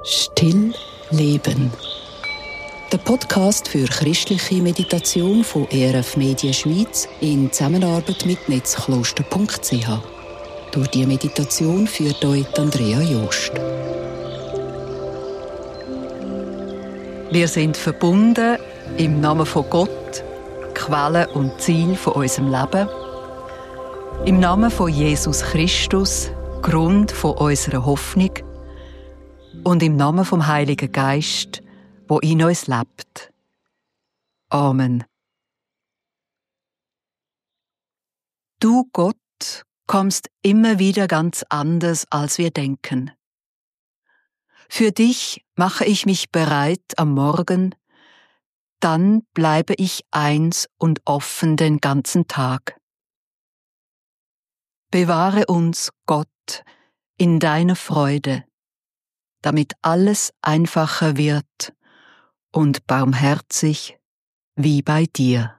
Still leben. Der Podcast für christliche Meditation von ERF Media Schweiz in Zusammenarbeit mit netzkloster.ch. Durch die Meditation führt euch Andrea Jost. Wir sind verbunden im Namen von Gott, Quelle und Ziel von unserem Leben. Im Namen von Jesus Christus, Grund von unserer Hoffnung. Und im Namen vom Heiligen Geist, wo in uns lebt. Amen. Du, Gott, kommst immer wieder ganz anders, als wir denken. Für dich mache ich mich bereit am Morgen, dann bleibe ich eins und offen den ganzen Tag. Bewahre uns, Gott, in deiner Freude, damit alles einfacher wird und barmherzig wie bei dir.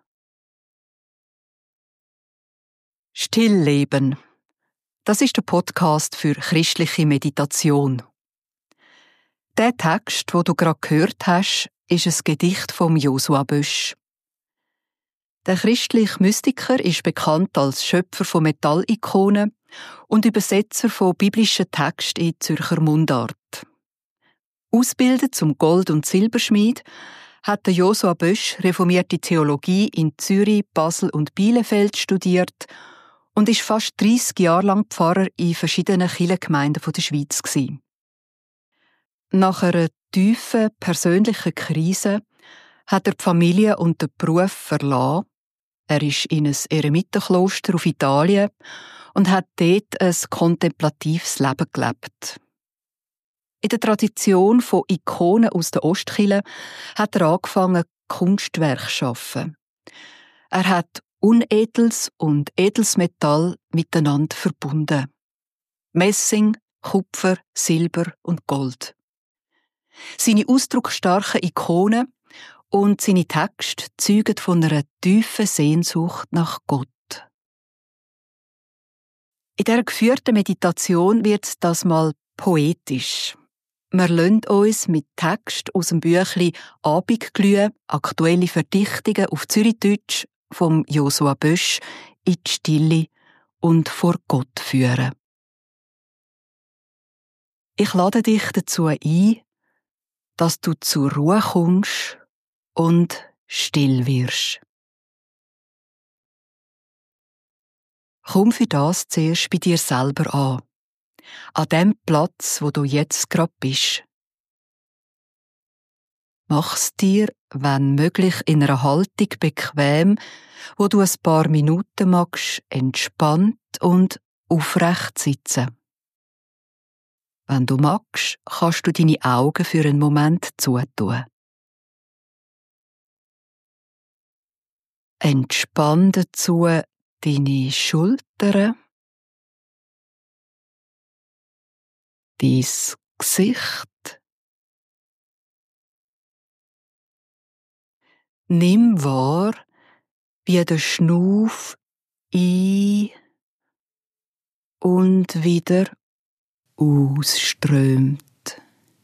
Stillleben. Das ist der Podcast für christliche Meditation. Der Text, wo du gerade gehört hast, ist ein Gedicht vom Josua Bösch. Der christliche Mystiker ist bekannt als Schöpfer von Metallikonen und Übersetzer von biblischen Texten in Zürcher Mundart. Ausgebildet zum Gold- und Silberschmied hat der Josua Bösch reformierte Theologie in Zürich, Basel und Bielefeld studiert und ist fast 30 Jahre lang Pfarrer in verschiedenen Kirchengemeinden der Schweiz gewesen. Nach einer tiefen persönlichen Krise hat er die Familie und den Beruf verlassen. Er ist in ein Eremitenkloster auf Italien und hat dort ein kontemplatives Leben gelebt. In der Tradition von Ikonen aus der Ostkirche hat er angefangen, Kunstwerke zu schaffen. Er hat unedles und edles Metall miteinander verbunden. Messing, Kupfer, Silber und Gold. Seine ausdrucksstarken Ikonen und seine Texte zeugen von einer tiefen Sehnsucht nach Gott. In dieser geführten Meditation wird das mal poetisch. Wir lassen uns mit Text aus dem Büchlein «Abendglühe», aktuelle Verdichtungen auf Zürichdeutsch vom Josua Bösch in die Stille und vor Gott führen. Ich lade dich dazu ein, dass du zur Ruhe kommst und still wirst. Komm für das zuerst bei dir selber an dem Platz, wo du jetzt gerade bist. Mach's dir, wenn möglich, in einer Haltung bequem, wo du ein paar Minuten magst, entspannt und aufrecht sitzen. Wenn du magst, kannst du deine Augen für einen Moment zutun. Entspann dazu deine Schultern, dein Gesicht. Nimm wahr, wie der Schnuff ein- und wieder ausströmt.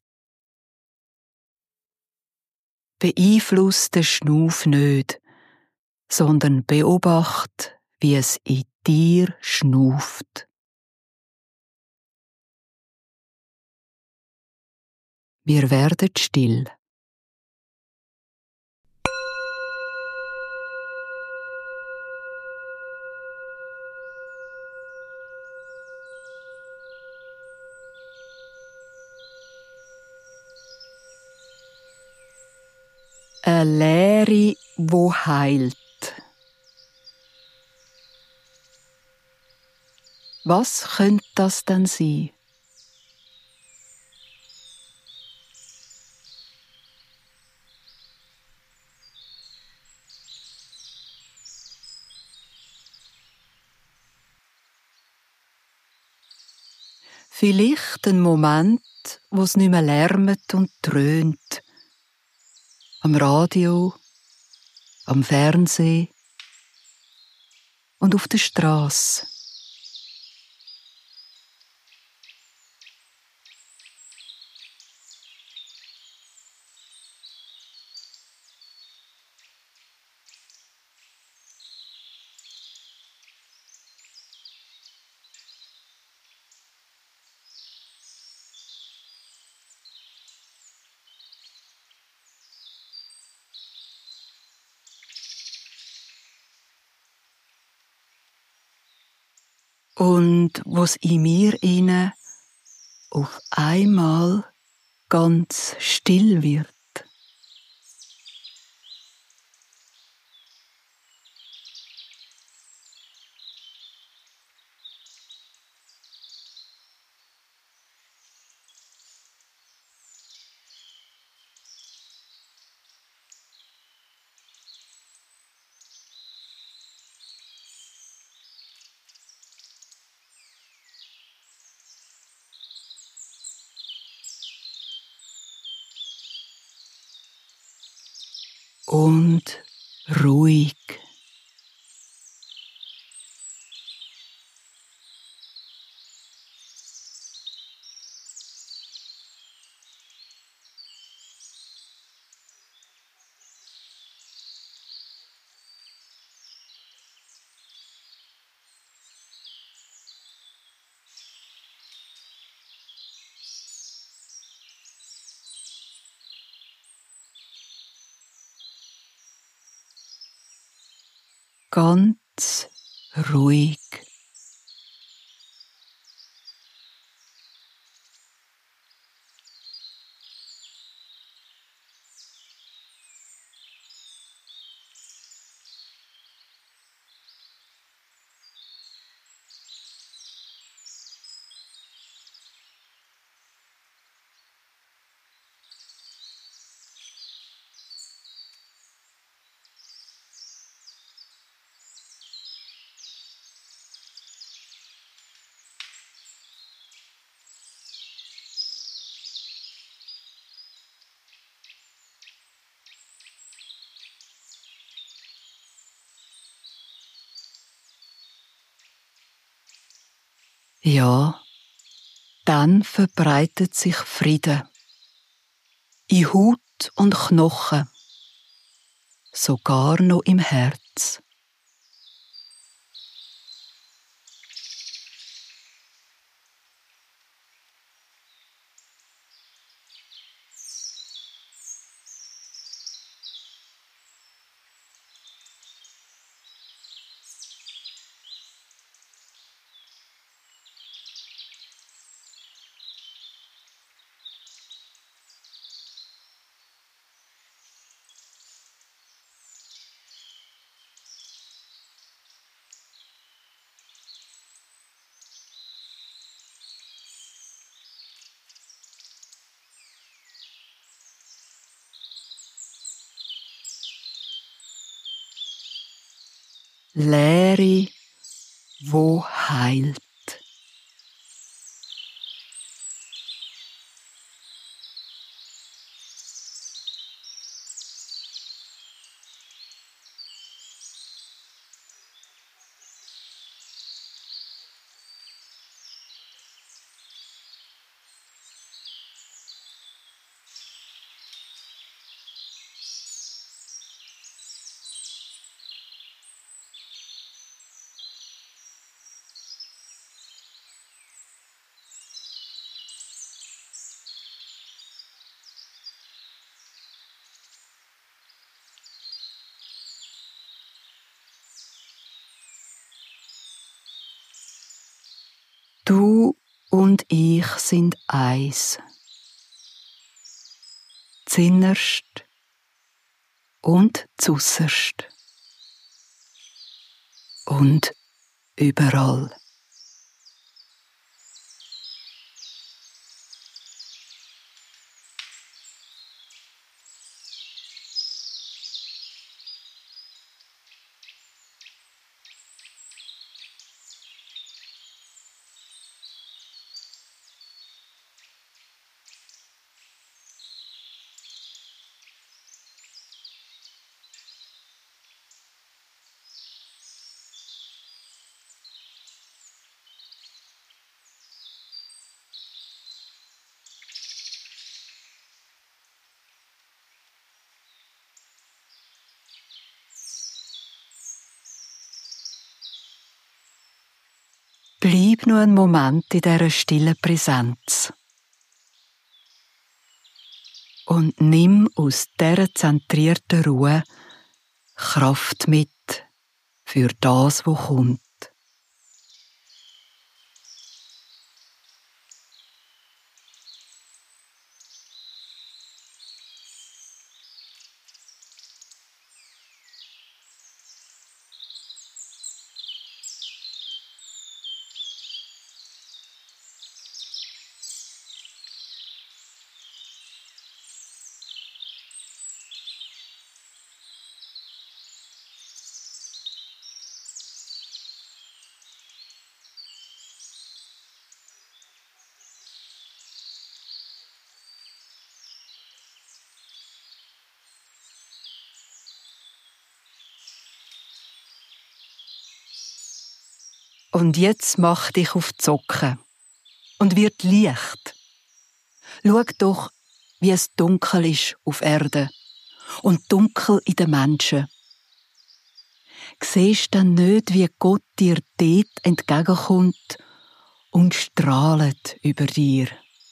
Beeinfluss den Schnuff nicht, sondern beobachte, wie es in dir schnuft. Wir werden still. Eine Leere, wo heilt. Was könnte das denn sein? Vielleicht ein Moment, wo es nicht mehr lärmt und dröhnt. Am Radio, am Fernsehen und auf der Strasse. Und wo's in mir inne auf einmal ganz still wird. Und ruhig. Ganz ruhig. Ja, dann verbreitet sich Frieden. In Haut und Knochen, sogar noch im Herz. Leere, wo heilt. Du und ich sind eins. Zinnerst und zusserst. Und überall. Bleib nur einen Moment in dieser stillen Präsenz. Und nimm aus dieser zentrierten Ruhe Kraft mit für das, was kommt. Und jetzt mach dich auf die Socken und wird Licht. Schau doch, wie es dunkel ist auf Erde und dunkel in den Menschen. Siehst du nicht, wie Gott dir dort entgegenkommt und strahlt über dir?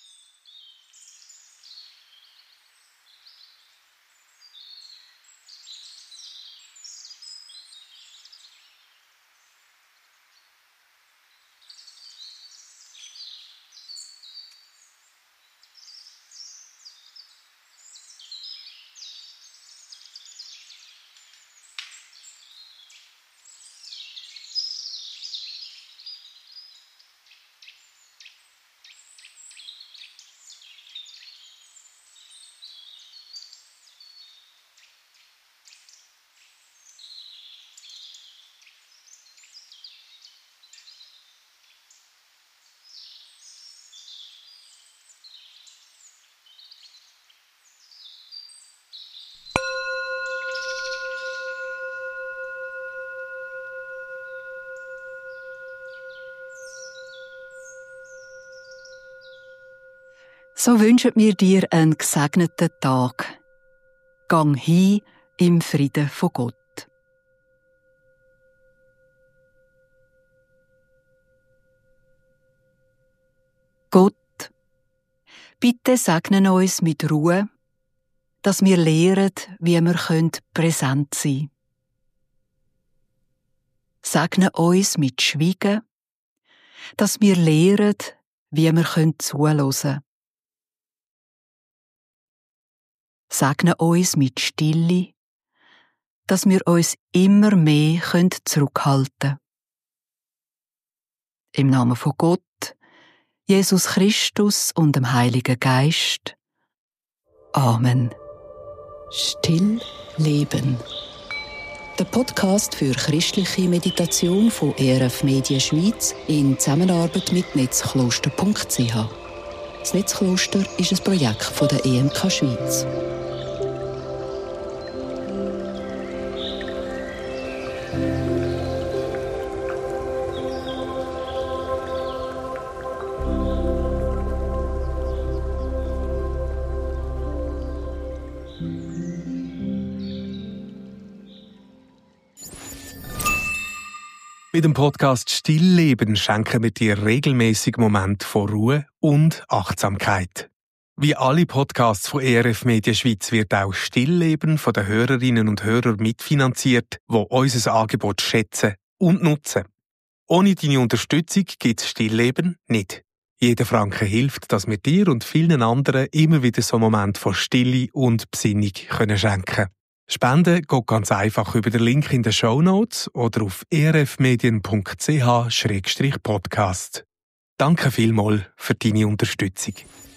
So wünschen wir dir einen gesegneten Tag. Gang hin im Frieden von Gott. Gott, bitte segne uns mit Ruhe, dass wir lernen, wie wir präsent sein können. Segne uns mit Schweigen, dass wir lernen, wie wir zuhören können. Segne uns mit Stille, dass wir uns immer mehr zurückhalten können. Im Namen von Gott, Jesus Christus und dem Heiligen Geist. Amen. Still leben. Der Podcast für christliche Meditation von ERF Media Schweiz in Zusammenarbeit mit netzkloster.ch. Das Netzkloster ist ein Projekt von der EMK Schweiz. Mit dem Podcast Stillleben schenken wir dir regelmäßig Momente von Ruhe und Achtsamkeit. Wie alle Podcasts von ERF Media Schweiz wird auch Stillleben von den Hörerinnen und Hörern mitfinanziert, die unser Angebot schätzen und nutzen. Ohne deine Unterstützung gibt es Stillleben nicht. Jeder Franken hilft, dass wir dir und vielen anderen immer wieder so einen Moment von Stille und Besinnung schenken können. Spenden geht ganz einfach über den Link in den Shownotes oder auf erfmedien.ch/podcast. Danke vielmals für deine Unterstützung.